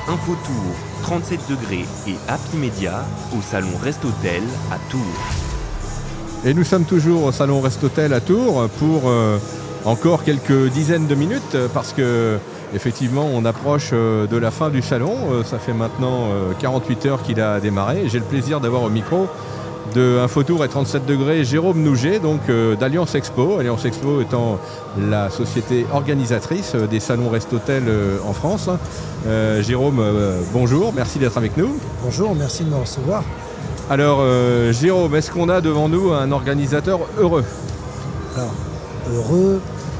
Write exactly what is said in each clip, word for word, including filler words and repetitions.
Infotour, trente-sept degrés et Happy Media au salon Rest-Hôtel à Tours. Et nous sommes toujours au salon Rest-Hôtel à Tours pour euh, encore quelques dizaines de minutes parce que effectivement on approche euh, de la fin du salon. Euh, ça fait maintenant euh, quarante-huit heures qu'il a démarré et j'ai le plaisir d'avoir au micro de Infotour et trente-sept degrés Jérôme Nouget, donc euh, d'Alliance Expo. Alliance Expo étant la société organisatrice euh, des salons Rest-Hôtel euh, en France. Euh, Jérôme, euh, bonjour, merci d'être avec nous. Bonjour, merci de me recevoir. Alors euh, Jérôme, est-ce qu'on a devant nous un organisateur heureux ? Alors, heureux,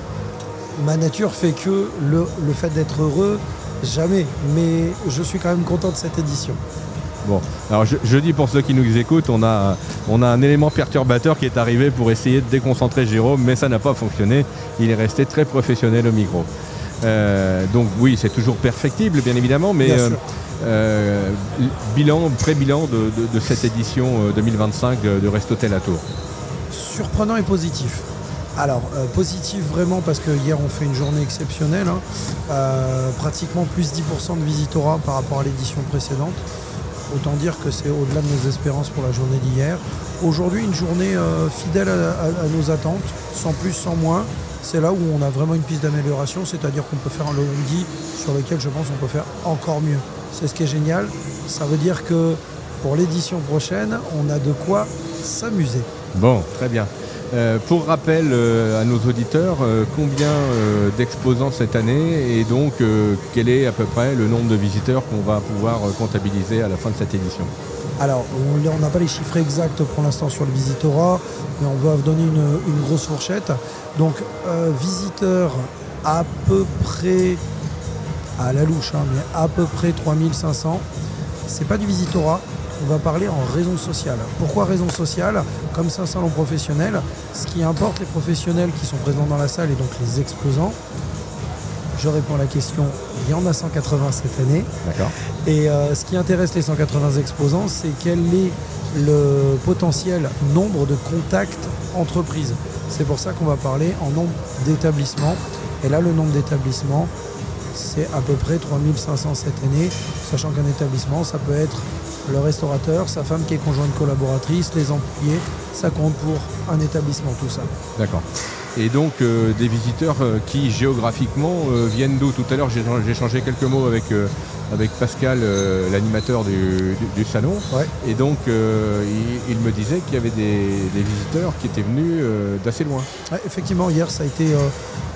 ma nature fait que le, le fait d'être heureux, jamais. Mais je suis quand même content de cette édition. Bon, alors je, je dis pour ceux qui nous écoutent, on a, on a un élément perturbateur qui est arrivé pour essayer de déconcentrer Jérôme, mais ça n'a pas fonctionné. Il est resté très professionnel au micro. Euh, donc oui, c'est toujours perfectible, bien évidemment, mais euh, euh, bilan, pré-bilan de, de, de cette édition deux mille vingt-cinq de, de Rest-Hôtel à Tours. Surprenant et positif. Alors, euh, positif vraiment parce que hier on fait une journée exceptionnelle, hein, euh, pratiquement plus dix pour cent de visitorat par rapport à l'édition précédente. Autant dire que c'est au-delà de nos espérances pour la journée d'hier. Aujourd'hui, une journée euh, fidèle à, à, à nos attentes, sans plus, sans moins. C'est là où on a vraiment une piste d'amélioration, c'est-à-dire qu'on peut faire un lundi sur lequel je pense qu'on peut faire encore mieux. C'est ce qui est génial. Ça veut dire que pour l'édition prochaine, on a de quoi s'amuser. Bon, très bien. Euh, pour rappel euh, à nos auditeurs, euh, combien euh, d'exposants cette année et donc euh, quel est à peu près le nombre de visiteurs qu'on va pouvoir euh, comptabiliser à la fin de cette édition ? Alors, on n'a pas les chiffres exacts pour l'instant sur le visitorat, mais on va donner une, une grosse fourchette. Donc, euh, visiteurs à peu près, à la louche, hein, mais à peu près trois mille cinq cents. C'est pas du visitorat. On va parler en raison sociale. Pourquoi raison sociale ? Comme c'est un salon professionnel, ce qui importe les professionnels qui sont présents dans la salle et donc les exposants, je réponds à la question, il y en a cent quatre-vingts cette année. D'accord. Et euh, ce qui intéresse les cent quatre-vingts exposants, c'est quel est le potentiel nombre de contacts entreprises. C'est pour ça qu'on va parler en nombre d'établissements. Et là, le nombre d'établissements, c'est à peu près trois mille cinq cents cette année, sachant qu'un établissement, ça peut être le restaurateur, sa femme qui est conjointe collaboratrice, les employés, ça compte pour un établissement, tout ça. D'accord. Et donc euh, des visiteurs euh, qui géographiquement euh, viennent d'où ? Tout à l'heure j'ai, j'ai échangé quelques mots avec, euh, avec Pascal, euh, l'animateur du, du, du salon. Ouais. Et donc euh, il, il me disait qu'il y avait des, des visiteurs qui étaient venus euh, d'assez loin. Ouais, effectivement, hier ça a été euh,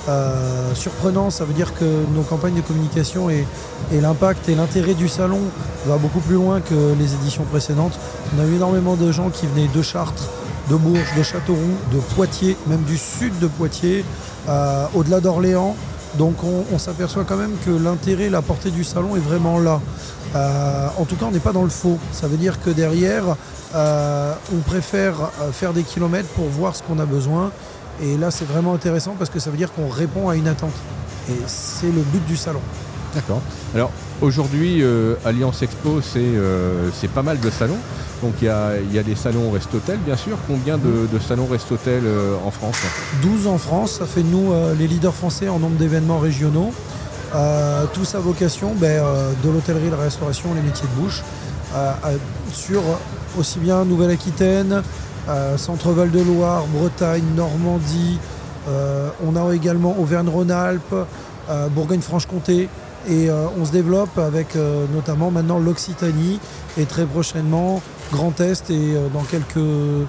euh, surprenant. Ça veut dire que nos campagnes de communication et, et l'impact et l'intérêt du salon va beaucoup plus loin que les éditions précédentes. On a eu énormément de gens qui venaient de Chartres, de Bourges, de Châteauroux, de Poitiers, même du sud de Poitiers, euh, au-delà d'Orléans. Donc on, on s'aperçoit quand même que l'intérêt, la portée du salon est vraiment là. Euh, en tout cas, on n'est pas dans le faux. Ça veut dire que derrière, euh, on préfère faire des kilomètres pour voir ce qu'on a besoin. Et là, c'est vraiment intéressant parce que ça veut dire qu'on répond à une attente. Et c'est le but du salon. D'accord. Alors aujourd'hui, euh, Alliance Expo, c'est, euh, c'est pas mal de salons. Donc il y a, il y a des salons Rest-Hôtel, bien sûr. Combien de, de salons Rest-Hôtel euh, en France ? douze en France, ça fait de nous euh, les leaders français en nombre d'événements régionaux. Euh, tous à vocation ben, euh, de l'hôtellerie, la restauration, les métiers de bouche. Euh, euh, sur aussi bien Nouvelle-Aquitaine, euh, Centre-Val de Loire, Bretagne, Normandie. Euh, on a également Auvergne-Rhône-Alpes, euh, Bourgogne-Franche-Comté. Et euh, on se développe avec euh, notamment maintenant l'Occitanie et très prochainement Grand Est et euh, dans quelques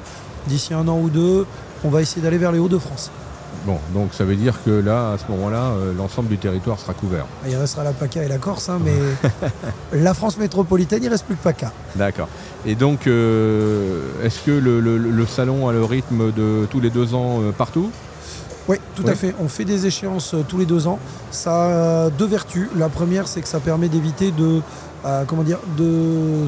d'ici un an ou deux, on va essayer d'aller vers les Hauts-de-France. Bon, donc ça veut dire que là, à ce moment-là, euh, l'ensemble du territoire sera couvert. Il restera la PACA et la Corse, hein, mais la France métropolitaine, il ne reste plus que PACA. D'accord. Et donc, euh, est-ce que le, le, le salon a le rythme de tous les deux ans euh, partout ? Oui, tout oui. à fait. On fait des échéances euh, tous les deux ans. Ça a deux vertus. La première, c'est que ça permet d'éviter de, euh, comment dire, de,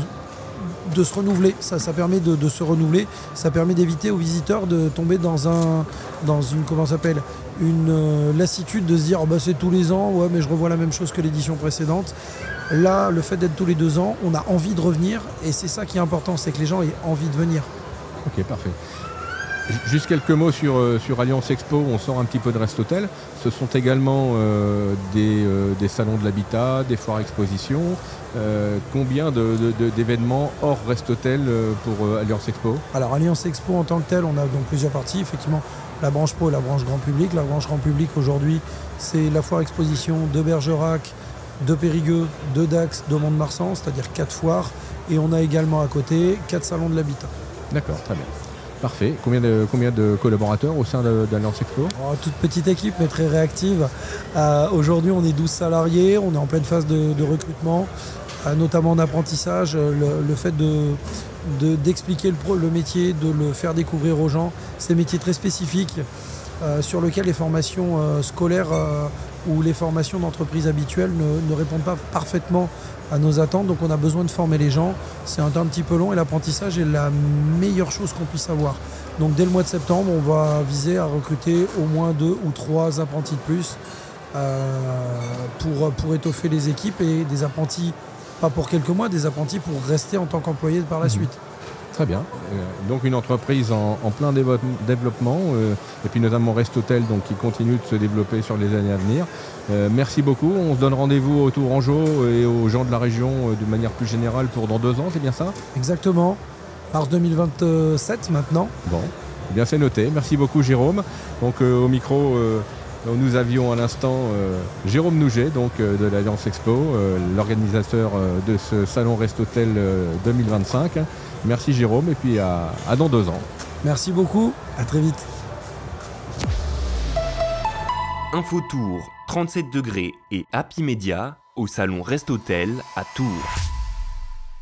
de se renouveler. Ça, ça permet de, de se renouveler. Ça permet d'éviter aux visiteurs de tomber dans un, dans une, comment ça s'appelle, une euh, lassitude de se dire, oh, bah, c'est tous les ans, ouais, mais je revois la même chose que l'édition précédente. Là, le fait d'être tous les deux ans, on a envie de revenir, et c'est ça qui est important, c'est que les gens aient envie de venir. Ok, parfait. Juste quelques mots sur, euh, sur Alliance Expo, on sort un petit peu de Rest-Hôtel. Ce sont également euh, des, euh, des salons de l'habitat, des foires expositions. Euh, combien de, de, de, d'événements hors Rest-Hôtel euh, pour euh, Alliance Expo? Alors Alliance Expo en tant que telle, on a donc plusieurs parties. Effectivement, la branche pro et la branche grand public. La branche grand public aujourd'hui, c'est la foire exposition de Bergerac, de Périgueux, de Dax, de Mont-de-Marsan, c'est-à-dire quatre foires. Et on a également à côté quatre salons de l'habitat. D'accord, très bien. Parfait. Combien de, combien de collaborateurs au sein de, d'Alliance Expo? Oh, toute petite équipe, mais très réactive. Euh, aujourd'hui, on est douze salariés. On est en pleine phase de, de recrutement, euh, notamment en apprentissage. Le, le fait de, de, d'expliquer le, pro, le métier, de le faire découvrir aux gens, c'est un métier très spécifique euh, sur lequel les formations euh, scolaires euh, ou les formations d'entreprise habituelles ne, ne répondent pas parfaitement à nos attentes, donc on a besoin de former les gens. C'est un temps un petit peu long et l'apprentissage est la meilleure chose qu'on puisse avoir. Donc dès le mois de septembre, on va viser à recruter au moins deux ou trois apprentis de plus euh, pour, pour étoffer les équipes et des apprentis, pas pour quelques mois, des apprentis pour rester en tant qu'employés par la mmh. suite. Très bien. Euh, donc une entreprise en, en plein dévo- développement euh, et puis notamment Rest-Hôtel donc, qui continue de se développer sur les années à venir. Euh, merci beaucoup. On se donne rendez-vous au Tourangeau et aux gens de la région euh, de manière plus générale pour dans deux ans, c'est bien ça? Exactement. Mars deux mille vingt-sept maintenant. Bon, eh bien c'est noté. Merci beaucoup Jérôme. Donc euh, au micro, euh, nous avions à l'instant euh, Jérôme Nouget donc, euh, de l'Alliance Expo, euh, l'organisateur euh, de ce salon Rest-Hôtel euh, deux mille vingt-cinq. Merci Jérôme et puis à, à dans deux ans. Merci beaucoup, à très vite. Infotour trente-sept degrés et Happy Media au salon Rest-Hôtel à Tours.